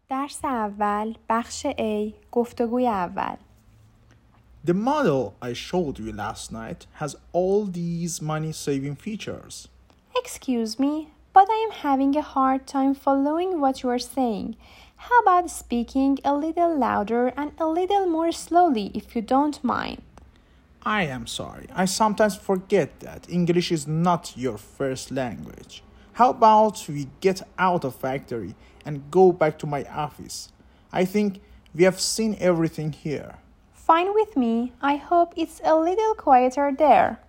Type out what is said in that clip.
درس اول بخش A گفتگوی اول The model I showed you last night has all these money-saving features. Excuse me, but I am having a hard time following what you are saying. How about speaking a little louder and a little more slowly if you don't mind? I am sorry. I sometimes forget that English is not your first language. How about we get out of factory and go back to my office? I think we have seen everything here. Fine with me. I hope it's a little quieter there.